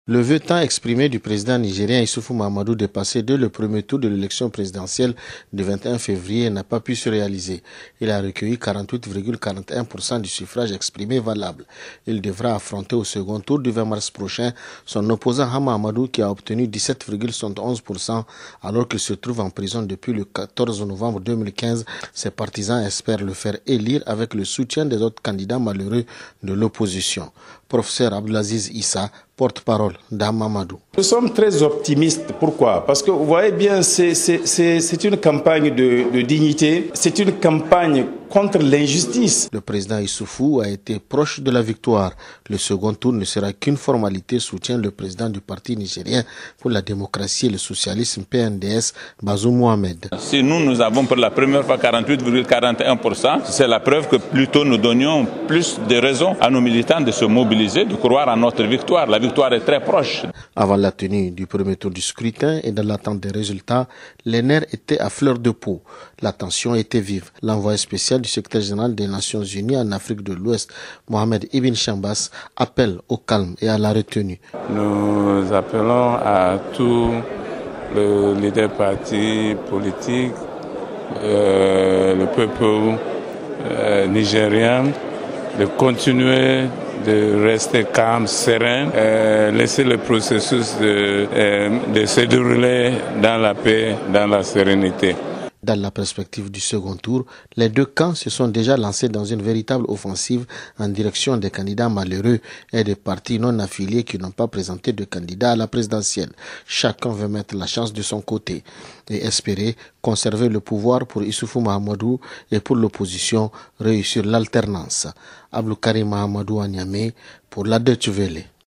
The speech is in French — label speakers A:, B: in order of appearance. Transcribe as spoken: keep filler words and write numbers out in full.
A: Le vœu tant exprimé du président nigérien Issoufou Mahamadou de passer dès le premier tour de l'élection présidentielle du vingt et un février n'a pas pu se réaliser. Il a recueilli quarante-huit virgule quarante et un pour cent du suffrage exprimé valable. Il devra affronter au second tour du vingt mars prochain son opposant Hama Amadou qui a obtenu dix-sept virgule soixante et onze pour cent alors qu'il se trouve en prison depuis le quatorze novembre deux mille quinze. Ses partisans espèrent le faire élire avec le soutien des autres candidats malheureux de l'opposition. Professeur Abdelaziz Issa, porte-parole d'Hama Amadou.
B: Nous sommes très optimistes. Pourquoi? Parce que vous voyez bien, c'est une campagne de, de dignité, c'est une campagne contre l'injustice.
A: Le président Issoufou a été proche de la victoire. Le second tour ne sera qu'une formalité, soutient le président du parti nigérien pour la démocratie et le socialisme P N D S, Bazoum Mohamed.
C: Si nous, nous avons pour la première fois quarante-huit virgule quarante et un pour cent, c'est la preuve que plutôt nous donnions plus de raisons à nos militants de se mobiliser, de croire à notre victoire. La victoire est très proche.
A: Avant la tenue du premier tour du scrutin et dans l'attente des résultats, les nerfs étaient à fleur de peau. La tension était vive. L'envoyé spécial du secrétaire général des Nations Unies en Afrique de l'Ouest, Mohamed Ibn Chambas, appelle au calme et à la retenue.
D: Nous appelons à tous les leaders partis politiques, euh, le peuple euh, nigérien, de continuer de rester calme, serein, euh, laisser le processus de, euh, de se dérouler dans la paix, dans la sérénité.
A: Dans la perspective du second tour, les deux camps se sont déjà lancés dans une véritable offensive en direction des candidats malheureux et des partis non affiliés qui n'ont pas présenté de candidat à la présidentielle. Chacun veut mettre la chance de son côté et espérer conserver le pouvoir pour Issoufou Mahamadou et pour l'opposition réussir l'alternance. Abdou Karim Mahamadou à Niamey pour la Deutsche Welle.